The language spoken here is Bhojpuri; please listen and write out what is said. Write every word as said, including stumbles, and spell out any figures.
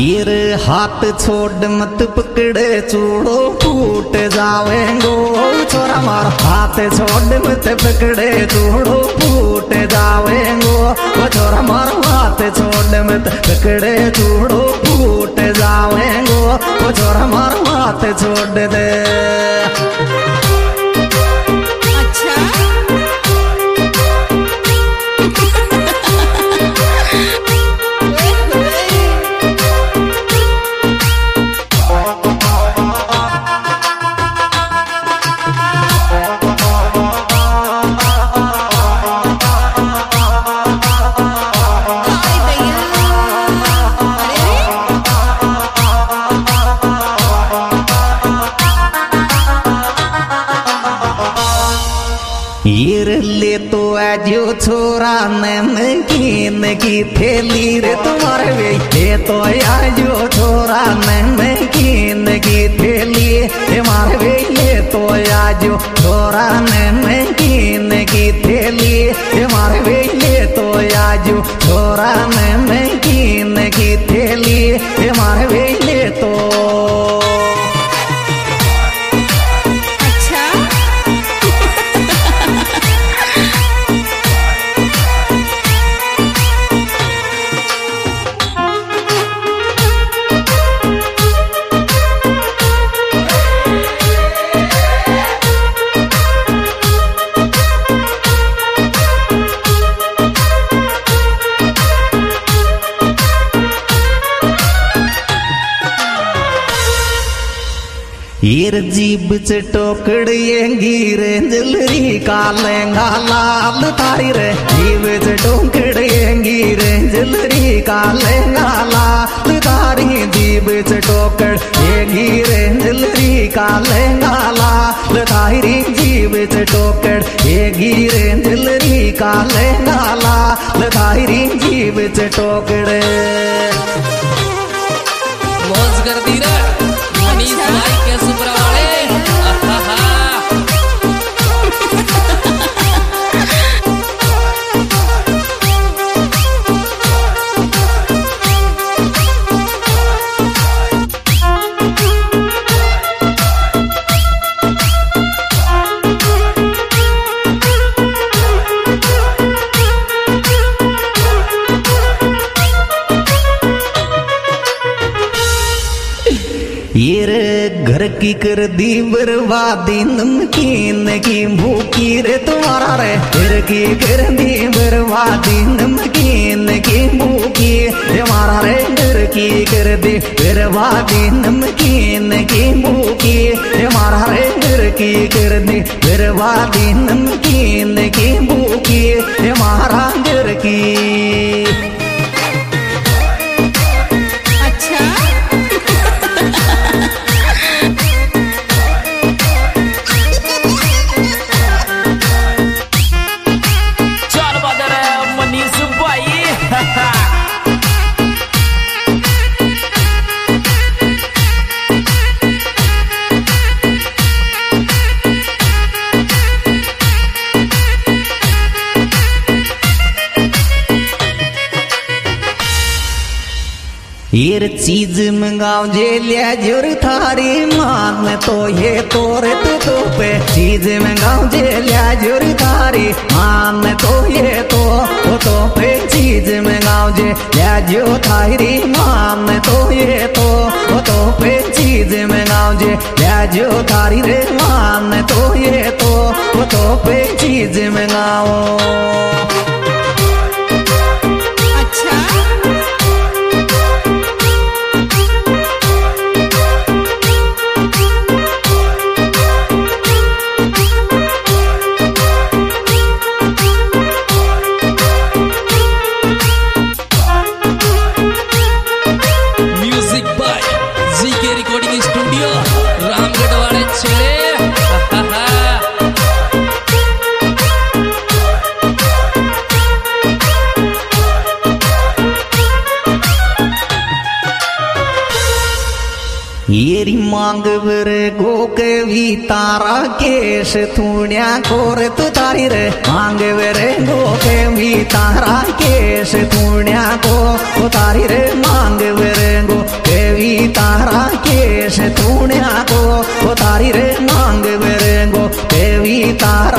ये रे हाथ छोड़ मत पकड़े चूड़ो फूट जावेंगो छोरा मार हाथ छोड़ मत पकड़े चूड़ो फूट जावेंगो वो छोरा मार हाथ छोड़ मत पकड़े चूड़ो फूट जावेंगो वो छोरा मार हाथ छोड़ दे। ये ले तो आजो छोरा नमकीन की थैली रे तुम्हारे वे ये तो आजो छोरा नमकीन की थैली तुम्हारे वे ले तो आजो छोरा नमकीन की थैली तुम्हारे वे ले तो आजो छोरा नमकीन की थैली तुम्हारे वे ले तो। ये जीब से टोकड़ेंगी रे जलरी का लहंगा लाल तारी रे जीब से टोकड़ेंगी रे जलरी का लहंगा लाल तारी जीब से टोकड़ेंगी रे जलरी का लहंगा लाल तारी जीब से टोकड़ेंगी रे जलरी का लहंगा लाल तारी जीब से टोकड़े। मौज कर दी रे मनीष भाई के सुब्रवाड़े। ये रे घर की कर दी बर्बादी नमकीन की भूखी रे तुम्हारा रे घर की कर दी बर्बादी नमकीन की भूखी तुम्हारा रे घर की कर दी बर्बादी नमकीन की भूखी तुम्हारा रे घर की कर दी बर्बादी नमकीन की भूखी तुम्हारा घर की। ये चीज मंगाओ जे लिया जोर थारी मान तो ये तोरे तो तो पे चीज मंगाओ जे लिया जोर थारी मान तो ये तो तो तो पे चीज मंगाओ जे लिया जो थारी मान तो ये तो तो तो पे चीज मंगाओ जे लिया जो थारी रे मान तो ये तो तो तो पे चीज मंगाओ। येरी मांग बरे गो के भी तारा केश थूण्या कोर तू तारी रे मांग बरे गो के भी तारा केश थूण्या को तारी रे मांग बरे गो तारी रे मांग बेरेंगो देवी तार